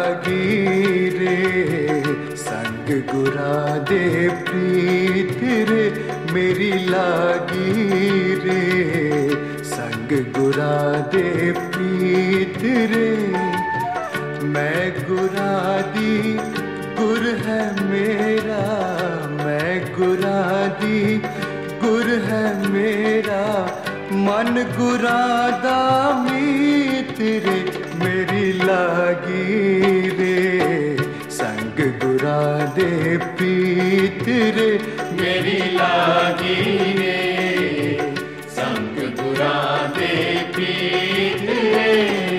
लागी रे संग गुरा दे प्रीत रे मेरी लागी रे संग गुरा दे प्रीत रे। मैं गुरा दी गुर है मेरा, मैं गुरा दी गुर है मेरा, मन गुरा दा मीत रे मेरी लागी रे संग गुरा दे प्रीत रे मेरी लागी रे संग गुरा दे प्रीत रे।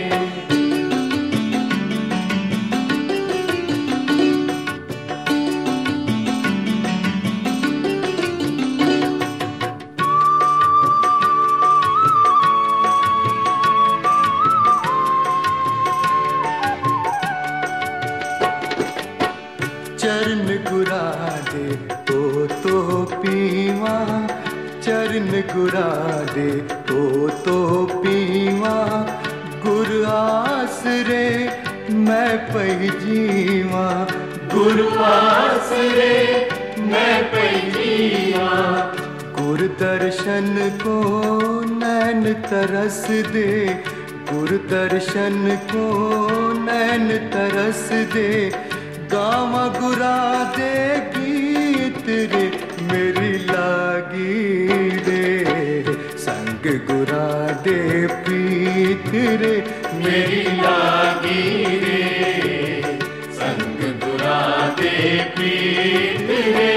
चरण गुरा दे तो पीवा, चरण गुरा दे तो पीवा, गुर आसरे मैं पई जीवा, गुर आसरे मैं पई जीवा। गुर दर्शन को नैन तरस दे, गुर दर्शन को नैन तरस दे, गावा गुरा दे गीत रे मेरी लागी रे संग गुरा दे प्रीत रे मेरी लागी रे संग गुरा दे प्रीत रे।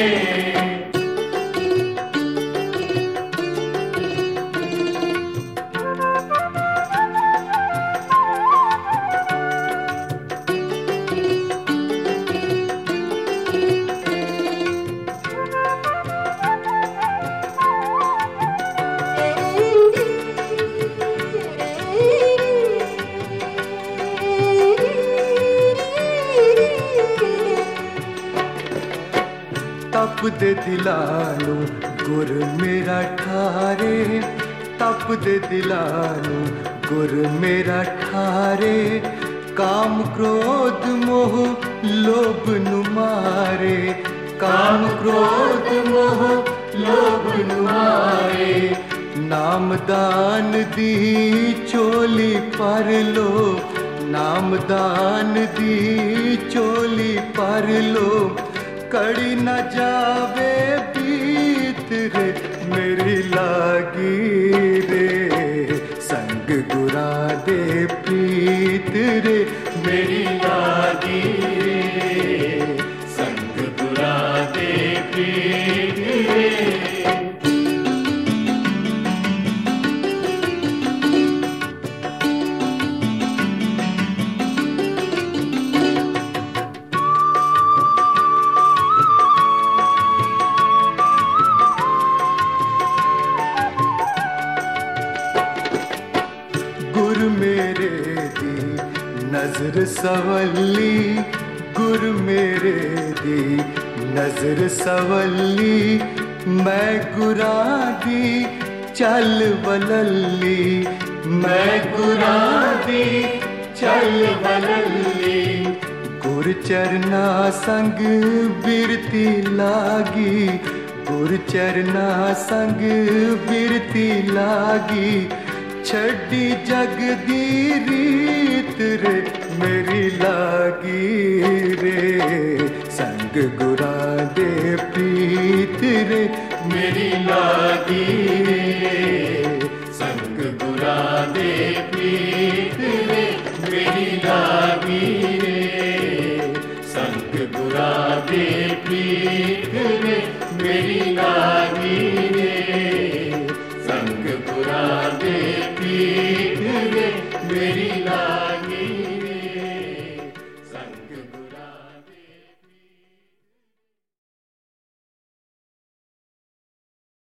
तप दे दिलानू गुर मेरा ठारे, तप दे दिलानू गुर मेरा ठारे, काम क्रोध मोह लोभ नु मारे, काम क्रोध मोह लोभ नु मारे। नाम दान दी चोली पर लो, नाम दान दी चोली पर लो, कड़ी न जावे बीत रे मेरी लागी रे संग गुरा दे प्रीत रे मेरी लागी रे संग गुरा दे प्रीत रे। गुर मेरे दी नजर सवली, गुर मेरे दी नजर सवली, मैं गुरा दी चल बलली, मैं गुरा दी चल बलली। गुर चरना संग बिरती लागी, गुर चरना संग बिरती लागी, छड़ी जग दी रीत रे मेरी लागी रे संग गुरा दे प्रीत रे मेरी लागी